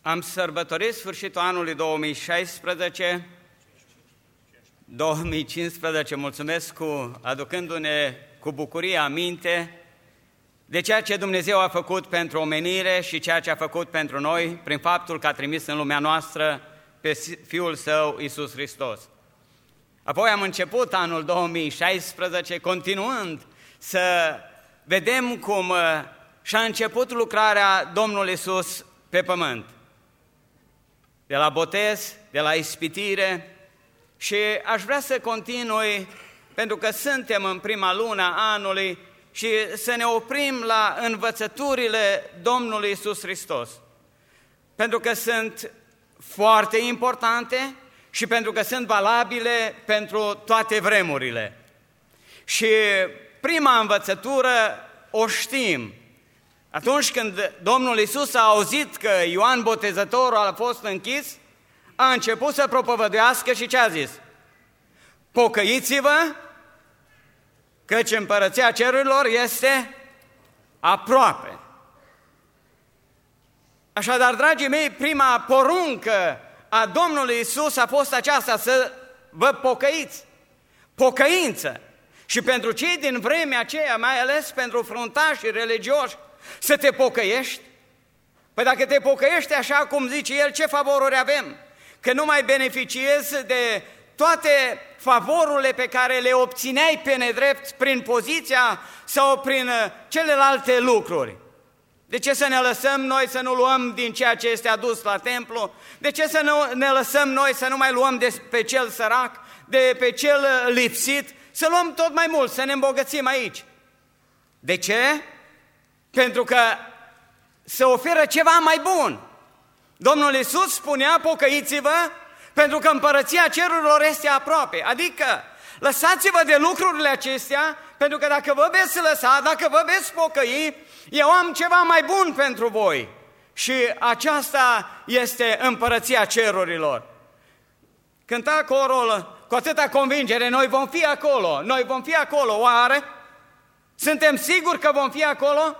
Am sărbătorit sfârșitul anului 2015, mulțumesc, aducându-ne cu bucurie aminte de ceea ce Dumnezeu a făcut pentru omenire și ceea ce a făcut pentru noi prin faptul că a trimis în lumea noastră pe Fiul Său, Iisus Hristos. Apoi am început anul 2016, continuând să vedem cum și-a început lucrarea Domnului Iisus pe pământ. De la botez, de la ispitire, și aș vrea să continui, pentru că suntem în prima lună a anului, și să ne oprim la învățăturile Domnului Iisus Hristos. Pentru că sunt foarte importante și pentru că sunt valabile pentru toate vremurile. Și prima învățătură o știm. Atunci când Domnul Iisus a auzit că Ioan Botezătorul a fost închis, a început să propovăduiască și ce a zis? Pocăiți-vă, căci împărăția cerurilor este aproape. Așadar, dragii mei, prima poruncă a Domnului Iisus a fost aceasta, să vă pocăiți. Pocăință. Și pentru cei din vremea aceea, mai ales pentru fruntașii religioși, să te pocăiești? Păi dacă te pocăiești așa cum zice el, ce favoruri avem? Că nu mai beneficiezi de toate favorurile pe care le obțineai pe nedrept prin poziția sau prin celelalte lucruri. De ce să ne lăsăm noi să nu luăm din ceea ce este adus la templu? De ce să nu ne lăsăm noi să nu mai luăm de pe cel sărac, de pe cel lipsit, să luăm tot mai mult, să ne îmbogățim aici? De ce? Pentru că se oferă ceva mai bun. Domnul Iisus spunea, pocăiți-vă, pentru că împărăția cerurilor este aproape. Adică, lăsați-vă de lucrurile acestea, pentru că dacă vă veți lăsa, dacă vă veți pocăi, eu am ceva mai bun pentru voi. Și aceasta este împărăția cerurilor. Cânta corul cu atâta convingere, noi vom fi acolo, noi vom fi acolo. Oare? Suntem siguri că vom fi acolo?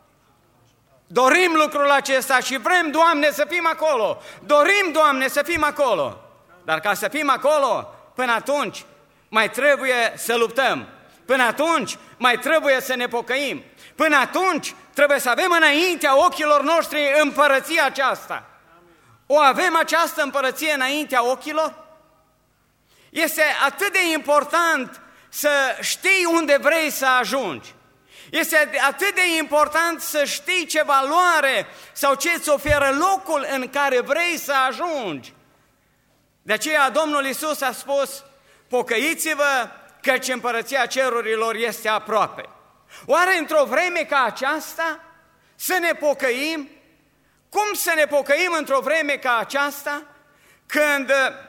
Dorim lucrul acesta și vrem, Doamne, să fim acolo. Dorim, Doamne, să fim acolo. Dar ca să fim acolo, până atunci mai trebuie să luptăm. Până atunci mai trebuie să ne pocăim. Până atunci trebuie să avem înaintea ochilor noștri împărăția aceasta. O avem această împărăție înaintea ochilor? Este atât de important să știi unde vrei să ajungi. Este atât de important să știi ce valoare sau ce îți oferă locul în care vrei să ajungi. De aceea Domnul Iisus a spus, pocăiți-vă, căci împărăția cerurilor este aproape. Oare într-o vreme ca aceasta să ne pocăim? Cum să ne pocăim într-o vreme ca aceasta? Când,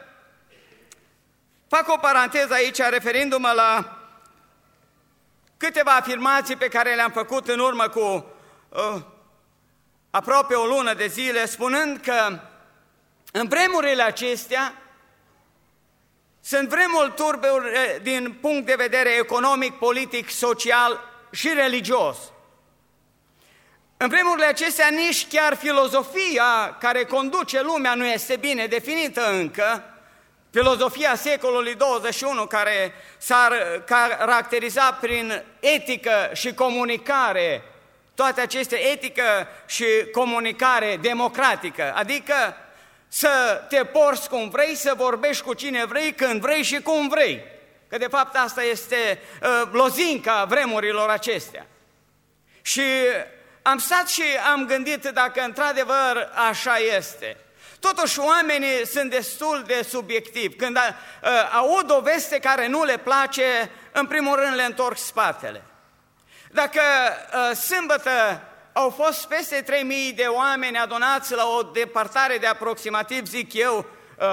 fac o paranteză aici, referindu-mă la câteva afirmații pe care le-am făcut în urmă cu aproape o lună de zile, spunând că în vremurile acestea sunt vremuri turbe din punct de vedere economic, politic, social și religios. În vremurile acestea nici chiar filozofia care conduce lumea nu este bine definită încă. Filozofia secolului 21, care s-a caracterizat prin etică și comunicare, toate aceste etică și comunicare democratică, adică să te porți cum vrei, să vorbești cu cine vrei, când vrei și cum vrei. Că de fapt asta este lozinca vremurilor acestea. Și am stat și am gândit dacă într-adevăr așa este. Totuși oamenii sunt destul de subiectivi. Când aud o veste care nu le place, în primul rând le întorc spatele. Dacă sâmbătă au fost peste 3000 de oameni adunați la o departare de aproximativ, zic eu,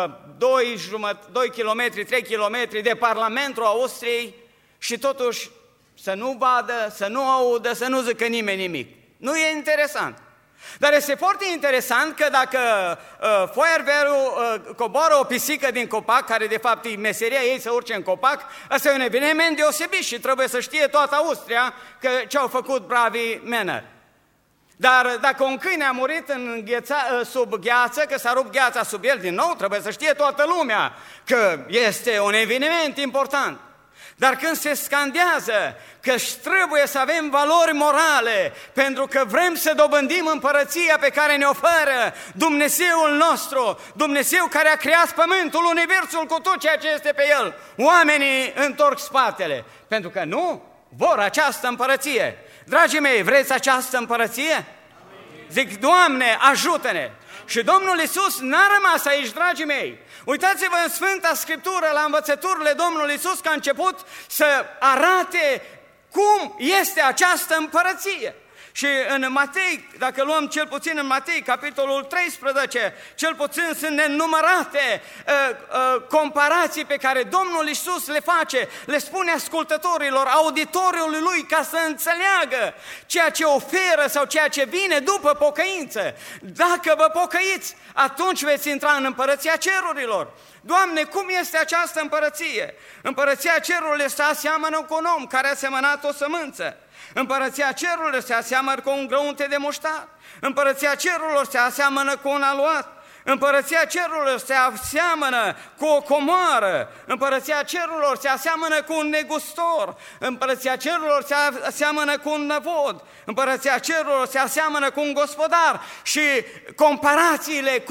2 km, 3 km de Parlamentul Austriei și totuși să nu vadă, să nu audă, să nu zică nimeni nimic. Nu e interesant. Dar este foarte interesant că dacă Feuerwehrul coboară o pisică din copac, care de fapt e meseria ei să urce în copac, asta e un eveniment deosebit și trebuie să știe toată Austria că ce-au făcut bravii menări. Dar dacă un câine a murit sub gheață, că s-a rupt gheața sub el din nou, trebuie să știe toată lumea că este un eveniment important. Dar când se scandează că trebuie să avem valori morale, pentru că vrem să dobândim împărăția pe care ne oferă Dumnezeul nostru, Dumnezeu care a creat pământul, universul cu tot ceea ce este pe el, oamenii întorc spatele, pentru că nu vor această împărăție. Dragii mei, vreți această împărăție? Amin. Zic, Doamne, ajută-ne! Și Domnul Iisus n-a rămas aici, dragii mei. Uitați-vă în Sfânta Scriptură, la învățăturile Domnului Iisus, că a început să arate cum este această împărăție. Și în Matei, dacă luăm cel puțin în Matei, capitolul 13, cel puțin sunt nenumărate comparații pe care Domnul Iisus le face, le spune ascultătorilor, auditoriului lui, ca să înțeleagă ceea ce oferă sau ceea ce vine după pocăință. Dacă vă pocăiți, atunci veți intra în împărăția cerurilor. Doamne, cum este această împărăție? Împărăția cerurilor se aseamănă cu un om care a semănat o sămânță. Împărăția cerurilor se aseamănă cu un grăunte de muștar. Împărăția cerurilor se aseamănă cu un aluat. Împărăția cerurilor se aseamănă cu o comoară. Împărăția cerurilor se aseamănă cu un negustor. Împărăția cerurilor se aseamănă cu un năvod. Împărăția cerurilor se aseamănă cu un gospodar. Și comparațiile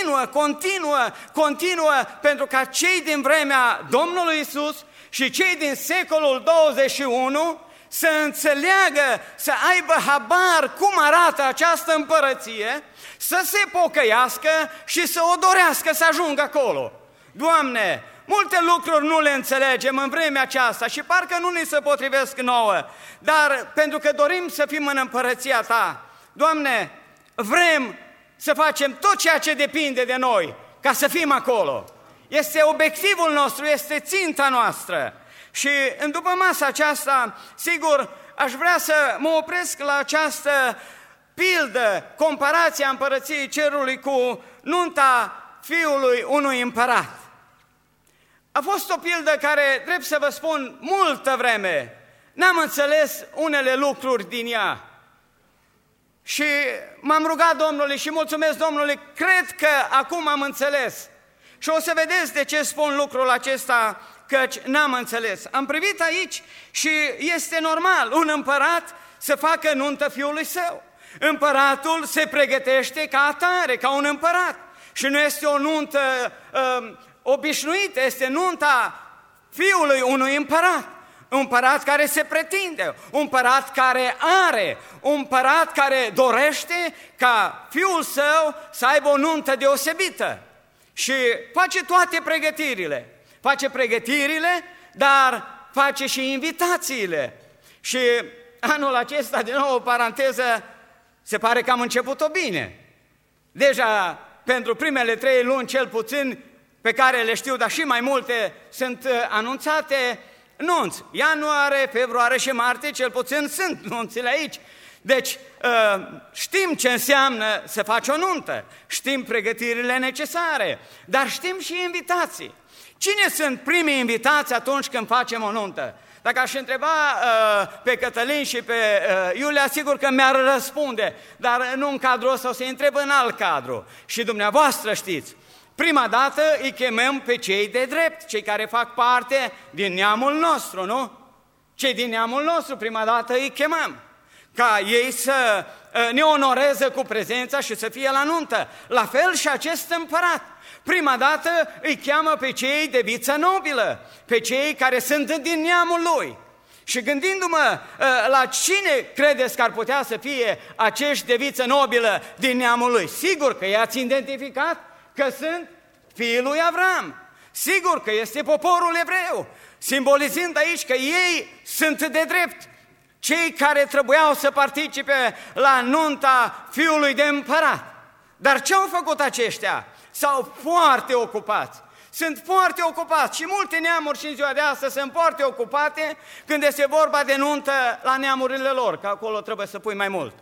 continuă, pentru ca cei din vremea Domnului Iisus și cei din secolul 21 să înțeleagă, să aibă habar cum arată această împărăție, să se pocăiască și să o dorească să ajungă acolo. Doamne, multe lucruri nu le înțelegem în vremea aceasta și parcă nu ni se potrivesc nouă, dar pentru că dorim să fim în împărăția Ta, Doamne, vrem să facem tot ceea ce depinde de noi ca să fim acolo. Este obiectivul nostru, este ținta noastră. Și în după masa aceasta, sigur, aș vrea să mă opresc la această pildă, comparația împărăției cerului cu nunta fiului unui împărat. A fost o pildă care, drept să vă spun, multă vreme n-am înțeles unele lucruri din ea. Și m-am rugat Domnului și mulțumesc Domnului, cred că acum am înțeles. Și o să vedeți de ce spun lucrul acesta, căci n-am înțeles. Am privit aici și este normal un împărat să facă nuntă fiului său. Împăratul se pregătește ca atare, ca un împărat. Și nu este o nuntă obișnuită, este nunta fiului unui împărat. Un împărat care se pretinde, un împărat care are, un împărat care dorește ca fiul său să aibă o nuntă deosebită. Și face toate pregătirile. Face pregătirile, dar face și invitațiile. Și anul acesta, din nou o paranteză, se pare că am început-o bine. Deja pentru primele 3 luni, cel puțin, pe care le știu, dar și mai multe, sunt anunțate nunți. Ianuarie, februarie și martie, cel puțin sunt nunțile aici. Deci știm ce înseamnă să faci o nuntă, știm pregătirile necesare, dar știm și invitații. Cine sunt primii invitați atunci când facem o nuntă? Dacă aș întreba pe Cătălin și pe Iulia, sigur că mi-ar răspunde, dar nu în cadrul ăsta, o să-i întreb în alt cadru. Și dumneavoastră știți, prima dată îi chemăm pe cei de drept, cei care fac parte din neamul nostru, nu? Cei din neamul nostru, prima dată îi chemăm, ca ei să ne onoreze cu prezența și să fie la nuntă. La fel și acest împărat. Prima dată îi cheamă pe cei de viță nobilă, pe cei care sunt din neamul lui. Și gândindu-mă la cine credeți că ar putea să fie acești de viță nobilă din neamul lui, sigur că i-ați identificat că sunt fiii lui Avram. Sigur că este poporul evreu, simbolizând aici că ei sunt de drept, cei care trebuiau să participe la nunta fiului de împărat. Dar ce au făcut aceștia? S-au foarte ocupați. Sunt foarte ocupați și multe neamuri și în ziua de astăzi sunt foarte ocupate când este vorba de nuntă la neamurile lor, că acolo trebuie să pui mai mult.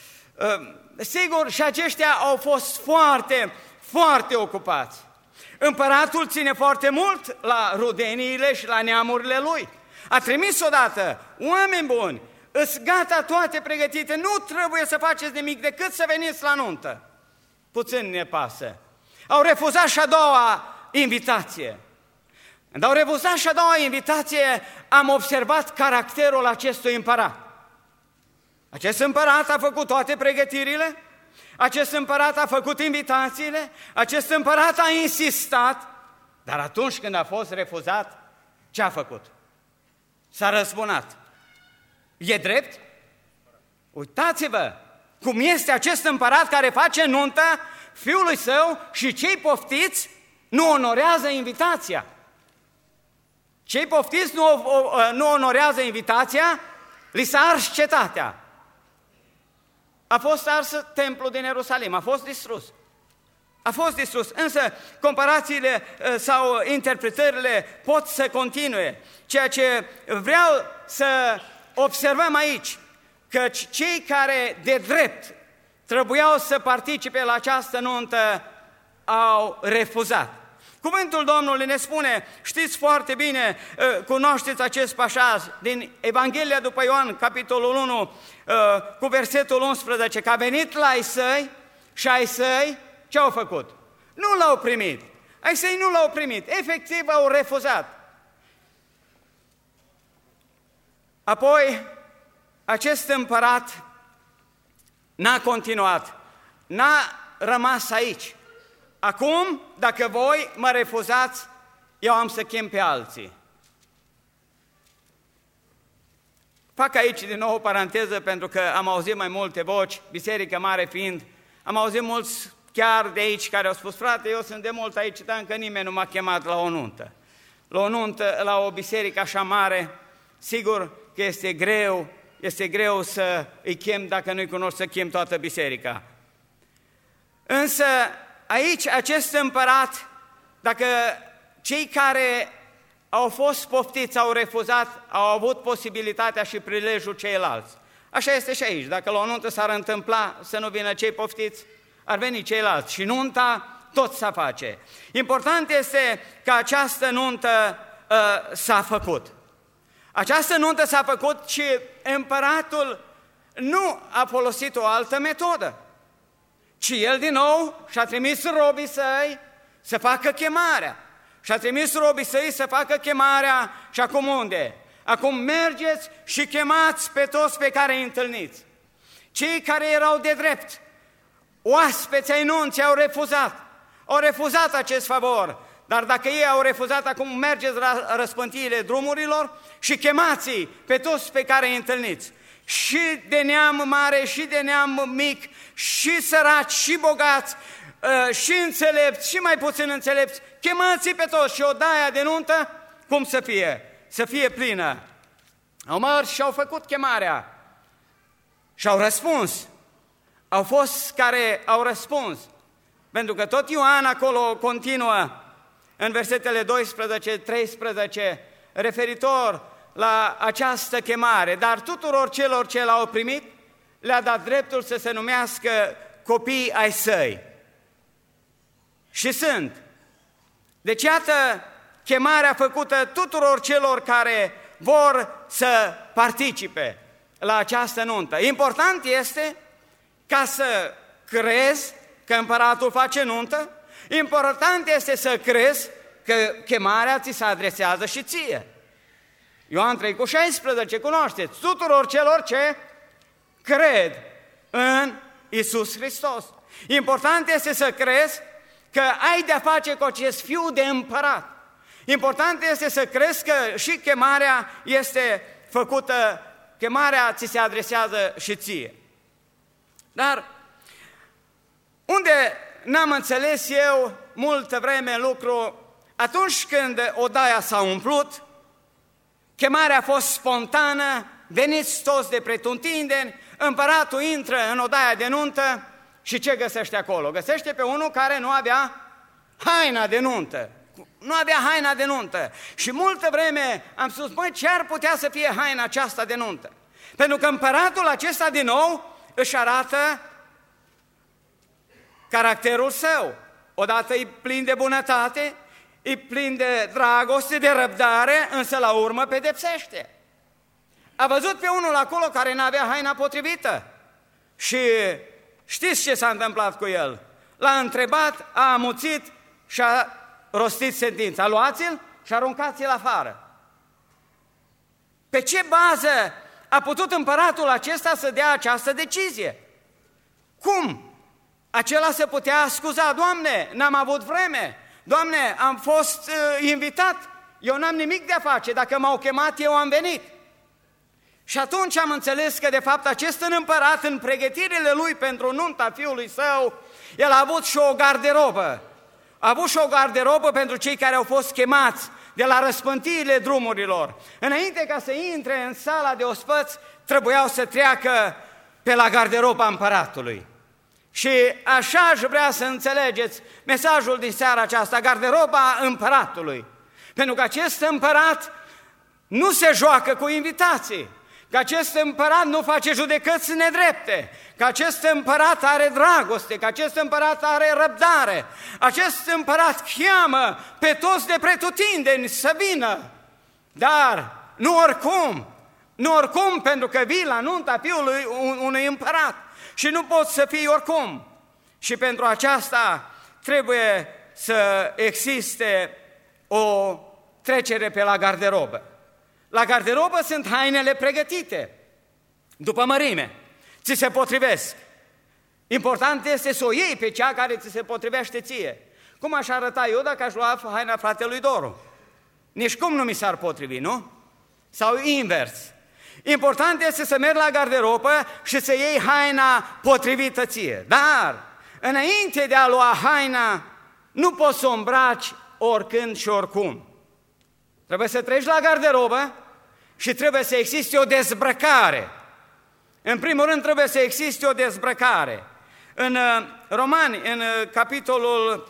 Sigur, și aceștia au fost foarte, foarte ocupați. Împăratul ține foarte mult la rudeniile și la neamurile lui. A trimis odată oameni buni îs gata toate pregătite, nu trebuie să faceți nimic decât să veniți la nuntă. Puțin ne pasă. Au refuzat și a doua invitație. Când au refuzat și a doua invitație, am observat caracterul acestui împărat. Acest împărat a făcut toate pregătirile, acest împărat a făcut invitațiile, acest împărat a insistat, dar atunci când a fost refuzat, ce a făcut? S-a răzbunat. E drept? Uitați-vă cum este acest împărat care face nuntă fiului său și cei poftiți nu onorează invitația. Cei poftiți nu onorează invitația, li s-a ars cetatea. A fost ars templul din Ierusalim, a fost distrus. A fost distrus, însă comparațiile sau interpretările pot să continue. Ceea ce vreau să observăm aici, că cei care de drept trebuiau să participe la această nuntă au refuzat. Cuvântul Domnului ne spune, știți foarte bine, cunoașteți acest pașaj din Evanghelia după Ioan, capitolul 1, cu versetul 11, că a venit la ai săi și ai săi ce au făcut? Nu l-au primit. Ai săi nu l-au primit, efectiv au refuzat. Apoi, acest împărat n-a continuat, n-a rămas aici. Acum, dacă voi mă refuzați, eu am să chem pe alții. Fac aici din nou o paranteză, pentru că am auzit mai multe voci, biserică mare fiind, am auzit mulți chiar de aici care au spus, frate, eu sunt de mult aici, dar încă nimeni nu m-a chemat la o nuntă. La o nuntă, la o biserică așa mare, sigur că este greu să îi chem, dacă nu-i cunoști, să chem toată biserica. Însă, aici, acest împărat, dacă cei care au fost poftiți, au refuzat, au avut posibilitatea și prilejul ceilalți. Așa este și aici, dacă la o nuntă s-ar întâmpla să nu vină cei poftiți, ar veni ceilalți și nunta tot s-a face. Important este că această nuntă s-a făcut. Această nuntă s-a făcut și împăratul nu a folosit o altă metodă, ci el din nou și-a trimis robii săi să facă chemarea. Și-a trimis robii săi să facă chemarea și acum unde? Acum mergeți și chemați pe toți pe care îi întâlniți. Cei care erau de drept, oaspeți ai nunții, au refuzat acest favor. Dar dacă ei au refuzat, acum mergeți la răspântiile drumurilor și chemați-i pe toți pe care îi întâlniți. Și de neam mare, și de neam mic, și săraci, și bogați, și înțelepți, și mai puțin înțelepți, chemați-i pe toți și odaia de nuntă, cum să fie? Să fie plină. Au mers și au făcut chemarea și au răspuns. Au fost care au răspuns, pentru că tot Ioan acolo continuă în versetele 12-13, referitor la această chemare, dar tuturor celor ce l-au primit, le-a dat dreptul să se numească copii ai săi. Și sunt. Deci iată chemarea făcută tuturor celor care vor să participe la această nuntă. Important este ca să crezi că împăratul face nuntă, important este să crezi că chemarea ți se adresează și ție. Ioan 3,16, cunoașteți, tuturor celor ce cred în Iisus Hristos. Important este să crezi că ai de-a face cu acest fiu de împărat. Important este să crezi că și chemarea este făcută, chemarea ți se adresează și ție. Dar unde n-am înțeles eu multă vreme lucru, atunci când odaia s-a umplut, chemarea a fost spontană, veniți toți de pretutindeni, împăratul intră în odaia de nuntă și ce găsește acolo? Găsește pe unul care nu avea haina de nuntă. Nu avea haina de nuntă. Și multă vreme am spus, băi, ce ar putea să fie haina aceasta de nuntă? Pentru că împăratul acesta din nou își arată caracterul său. Odată e plin de bunătate, e plin de dragoste, de răbdare, însă la urmă pedepsește. A văzut pe unul acolo care n-avea haina potrivită și știți ce s-a întâmplat cu el? L-a întrebat, a amuțit și a rostit sentința. Luați-l și aruncați-l afară. Pe ce bază a putut împăratul acesta să dea această decizie? Cum? Acela se putea scuza: Doamne, n-am avut vreme, Doamne, am fost invitat, eu n-am nimic de a face, dacă m-au chemat, eu am venit. Și atunci am înțeles că de fapt acest împărat, în pregătirile lui pentru nunta fiului său, el a avut și o garderobă. A avut și o garderobă pentru cei care au fost chemați de la răspântiile drumurilor. Înainte ca să intre în sala de ospăți, trebuiau să treacă pe la garderoba împăratului. Și așa aș vrea să înțelegeți mesajul din seara aceasta, garderoba împăratului. Pentru că acest împărat nu se joacă cu invitații, că acest împărat nu face judecăți nedrepte, că acest împărat are dragoste, că acest împărat are răbdare, acest împărat cheamă pe toți de pretutindeni să vină, dar nu oricum, pentru că vii la nunta fiului unui împărat și nu poți să fii oricum. Și pentru aceasta trebuie să existe o trecere pe la garderobă. La garderobă sunt hainele pregătite, după mărime, ți se potrivesc. Important este să o iei pe cea care ți se potrivește ție. Cum aș arăta eu dacă aș lua haina fratelui Doru? Nici cum nu mi s-ar potrivi, nu? Sau invers. Important este să mergi la garderobă și să iei haina potrivită ție. Dar, înainte de a lua haina, nu poți să o îmbraci oricând și oricum. Trebuie să treci la garderobă și trebuie să existe o dezbrăcare. În primul rând trebuie să existe o dezbrăcare. În Romani, în capitolul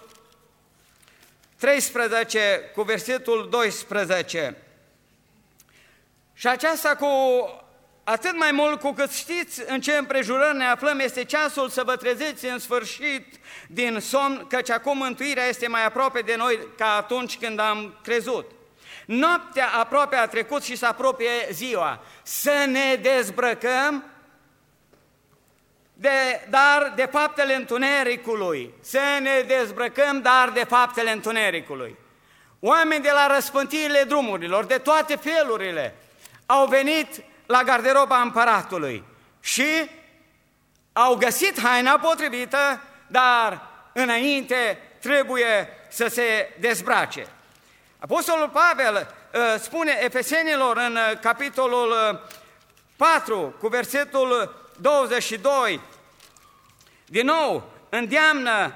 13, cu versetul 12, și aceasta cu atât mai mult cu cât știți în ce împrejurări ne aflăm, este ceasul să vă treziți în sfârșit din somn, căci acum mântuirea este mai aproape de noi ca atunci când am crezut. Noaptea aproape a trecut și se apropie ziua. Să ne dezbrăcăm dar de faptele întunericului. Să ne dezbrăcăm, dar de faptele întunericului. Oameni de la răspântiile drumurilor, de toate felurile, au venit la garderoba împăratului și au găsit haina potrivită, dar înainte trebuie să se dezbrace. Apostolul Pavel spune Efesenilor în capitolul 4, cu versetul 22, din nou îndeamnă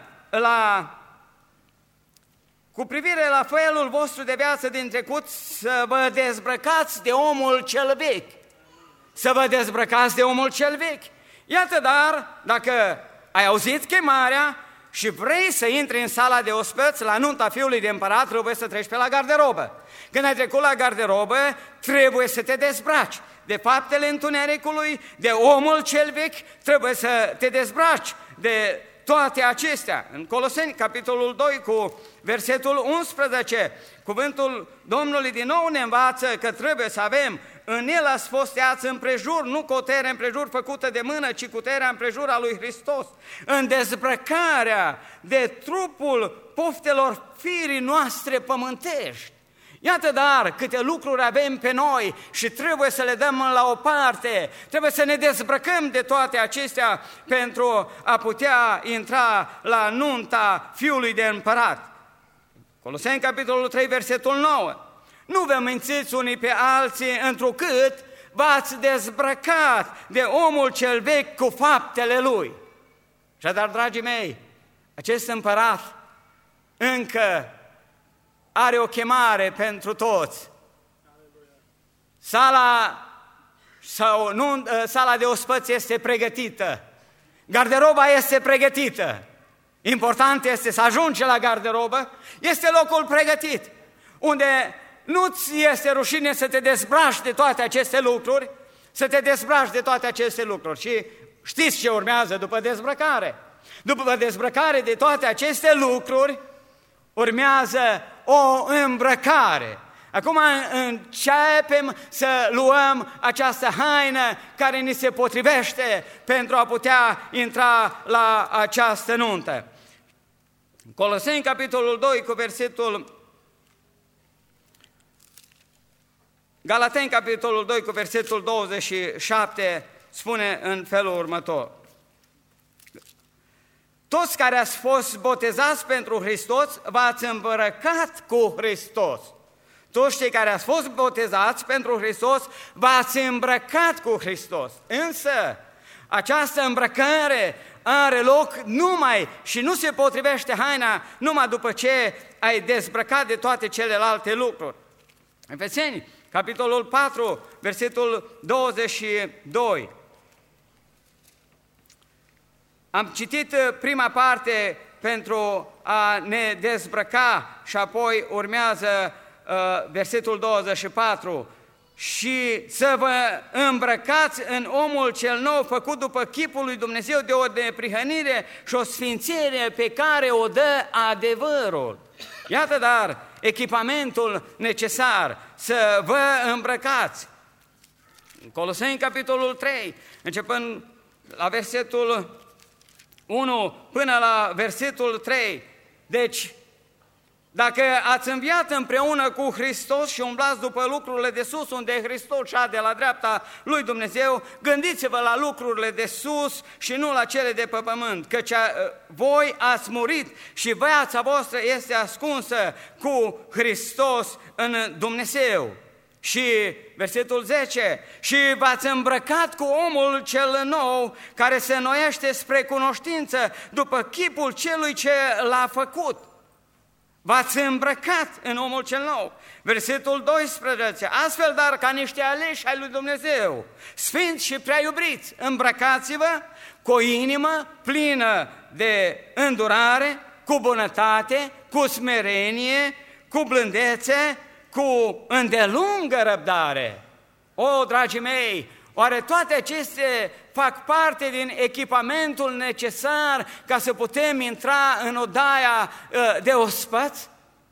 cu privire la felul vostru de viață din trecut, să vă dezbrăcați de omul cel vechi. Să vă dezbrăcați de omul cel vechi. Iată, dar, dacă ai auzit chemarea și vrei să intri în sala de ospăți la nunta fiului de împărat, trebuie să treci pe la garderobă. Când ai trecut la garderobă, trebuie să te dezbraci de faptele întunericului, de omul cel vechi, trebuie să te dezbraci de toate acestea. În Coloseni, capitolul 2, cu versetul 11, cuvântul Domnului din nou ne învață că trebuie să avem în el ați fost tăiați împrejur, nu cu o tere împrejur făcută de mână, ci cu terea împrejur a lui Hristos, în dezbrăcarea de trupul poftelor firii noastre pământești. Iată, dar, câte lucruri avem pe noi și trebuie să le dăm la o parte, trebuie să ne dezbrăcăm de toate acestea pentru a putea intra la nunta fiului de împărat. Coloseni, capitolul 3, versetul 9. Nu vă mințiți unii pe alții, întrucât v-ați dezbrăcat de omul cel vechi cu faptele lui. Și dar, dragii mei, acest împărat încă are o chemare pentru toți. Sala de ospăți este pregătită. Garderoba este pregătită. Important este să ajungi la garderobă. Este locul pregătit, unde nu-ți este rușine să te dezbraci de toate aceste lucruri, să te dezbraci de toate aceste lucruri. Și știți ce urmează după dezbrăcare? După dezbrăcare de toate aceste lucruri, urmează o îmbrăcare. Acum începem să luăm această haină care ni se potrivește pentru a putea intra la această nuntă. Coloseni, capitolul 2, cu versetul... Galateni, capitolul 2, cu versetul 27, spune în felul următor. Toți care ați fost botezați pentru Hristos, v-ați îmbrăcat cu Hristos. Toți cei care ați fost botezați pentru Hristos, v-ați îmbrăcat cu Hristos. Însă, această îmbrăcare are loc numai și nu se potrivește haina numai după ce ai dezbrăcat de toate celelalte lucruri. Efeseni, capitolul 4, versetul 22. Am citit prima parte pentru a ne dezbrăca și apoi urmează versetul 24. Și să vă îmbrăcați în omul cel nou făcut după chipul lui Dumnezeu de o neprihănire și o sfințire pe care o dă adevărul. Iată dar echipamentul necesar să vă îmbrăcați. În Coloseni, capitolul 3, începând la versetul 1 până la versetul 3. Deci, dacă ați înviat împreună cu Hristos și umblați după lucrurile de sus, unde Hristos șade la dreapta lui Dumnezeu, gândiți-vă la lucrurile de sus și nu la cele de pe pământ, căci voi ați murit și viața voastră este ascunsă cu Hristos în Dumnezeu. Și versetul 10, și v-ați îmbrăcat cu omul cel nou, care se înnoiește spre cunoștință după chipul celui ce l-a făcut. V-ați îmbrăcat în omul cel nou. Versetul 12, astfel dar ca niște aleși ai lui Dumnezeu, sfinți și prea iubiți, îmbrăcați-vă cu o inimă plină de îndurare, cu bunătate, cu smerenie, cu blândețe, cu îndelungă răbdare. O, dragii mei, oare toate acestea fac parte din echipamentul necesar ca să putem intra în odaia de ospăți?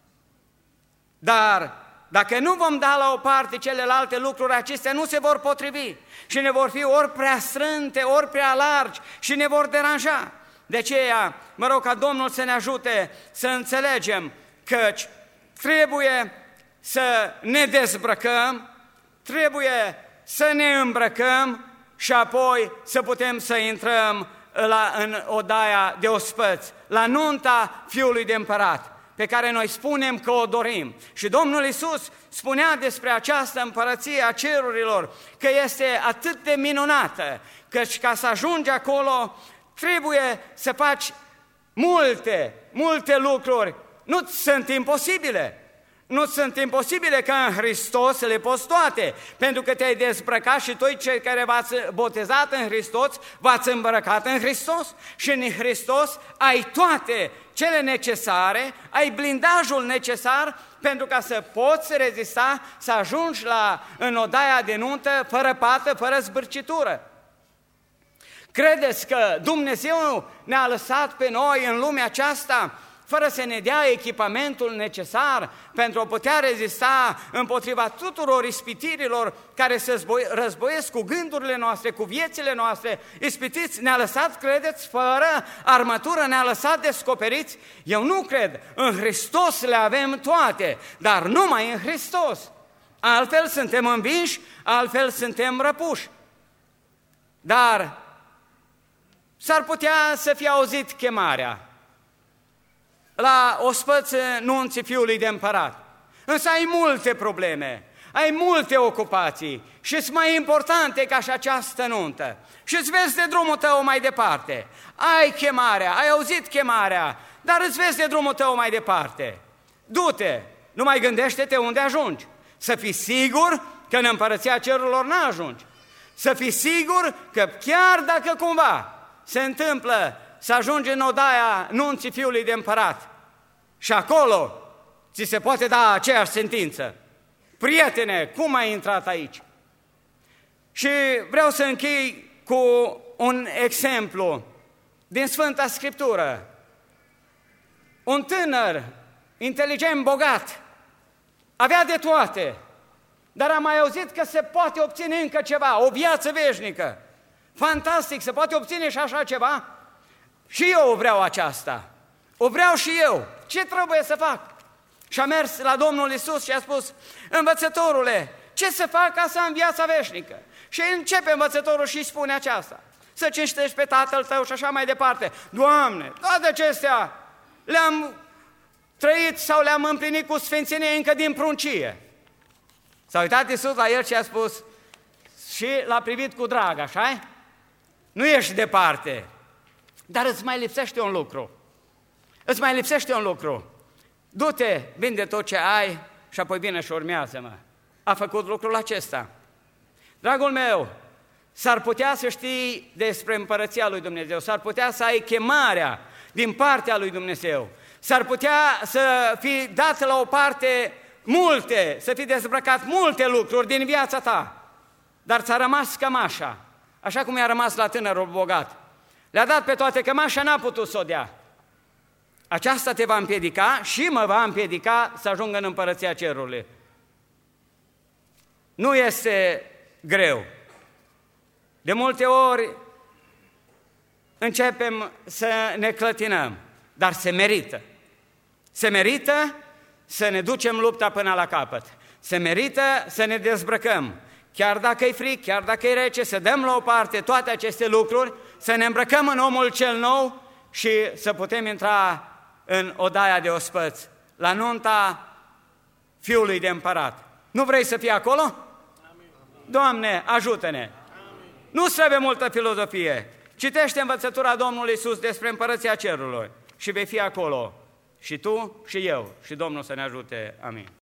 Dar dacă nu vom da la o parte celelalte lucruri, acestea nu se vor potrivi și ne vor fi ori prea strânte, ori prea largi și ne vor deranja. De aceea, mă rog ca Domnul să ne ajute să înțelegem căci trebuie să ne dezbrăcăm, trebuie să ne îmbrăcăm și apoi să putem să intrăm în odaia de ospăți, la nunta Fiului de Împărat, pe care noi spunem că o dorim. Și Domnul Iisus spunea despre această împărăție a cerurilor că este atât de minunată, căci ca să ajungi acolo trebuie să faci multe lucruri. Nu sunt imposibile. Nu sunt imposibile, că în Hristos le poți toate, pentru că te-ai dezbrăcat și toi cei care v-ați botezat în Hristos, v-ați îmbrăcat în Hristos și în Hristos ai toate cele necesare, ai blindajul necesar pentru ca să poți rezista, să ajungi în odaia de nuntă fără pată, fără zbârcitură. Credeți că Dumnezeu ne-a lăsat pe noi în lumea aceasta fără să ne dea echipamentul necesar pentru a putea rezista împotriva tuturor ispitirilor care se războiesc cu gândurile noastre, cu viețile noastre? Ispitiți, ne-a lăsat, credeți, fără armătură, ne-a lăsat descoperiți? Eu nu cred, în Hristos le avem toate, dar numai în Hristos. Altfel suntem învinși, altfel suntem răpuși. Dar s-ar putea să fie auzit chemarea la ospăți nunții Fiului de Împărat. Însă ai multe probleme, ai multe ocupații și sunt mai importante ca și această nuntă. Și îți vezi de drumul tău mai departe. Ai chemarea, ai auzit chemarea, dar îți vezi de drumul tău mai departe. Du-te, nu mai gândește-te unde ajungi. Să fii sigur că în împărăția cerurilor n-ajungi. Să fii sigur că chiar dacă cumva se întâmplă să ajungi în odaia nunții Fiului de Împărat și acolo ți se poate da aceeași sentință. Prietene, cum ai intrat aici? Și vreau să închei cu un exemplu din Sfânta Scriptură. Un tânăr, inteligent, bogat, avea de toate, dar am mai auzit că se poate obține încă ceva, o viață veșnică. Fantastic, se poate obține și așa ceva? Și eu o vreau aceasta, o vreau și eu. Ce trebuie să fac? Și a mers la Domnul Iisus și a spus: învățătorule, ce să fac ca să am viața veșnică? Și începe învățătorul și îi spune aceasta: să cinstești pe tatăl tău și așa mai departe. Doamne, toate acestea le-am trăit sau le-am împlinit cu sfințenie încă din pruncie. S-a uitat Iisus la el și a spus, și l-a privit cu drag, așa? Nu ești departe, dar îți mai lipsește un lucru. Îți mai lipsește un lucru. Du-te, vinde tot ce ai și apoi vine și urmează-mă. A făcut lucrul acesta. Dragul meu, s-ar putea să știi despre împărăția lui Dumnezeu, s-ar putea să ai chemarea din partea lui Dumnezeu, s-ar putea să fii dat la o parte multe, să fii dezbrăcat multe lucruri din viața ta, dar ți-a rămas cămașa, așa cum i-a rămas la tânărul bogat. Le-a dat pe toate cămașa, n-a putut să o dea. Aceasta te va împiedica și mă va împiedica să ajung în împărăția cerului. Nu este greu. De multe ori începem să ne clătinăm, dar se merită. Se merită să ne ducem lupta până la capăt. Se merită să ne dezbrăcăm. Chiar dacă e fric, chiar dacă e rece, să dăm la o parte toate aceste lucruri, să ne îmbrăcăm în omul cel nou și să putem intra în odaia de ospăți, la nunta fiului de împărat. Nu vrei să fii acolo? Doamne, ajută-ne! Amin. Nu trebuie multă filozofie. Citește învățătura Domnului Iisus despre împărăția cerului și vei fi acolo. Și tu și eu și Domnul să ne ajute. Amin.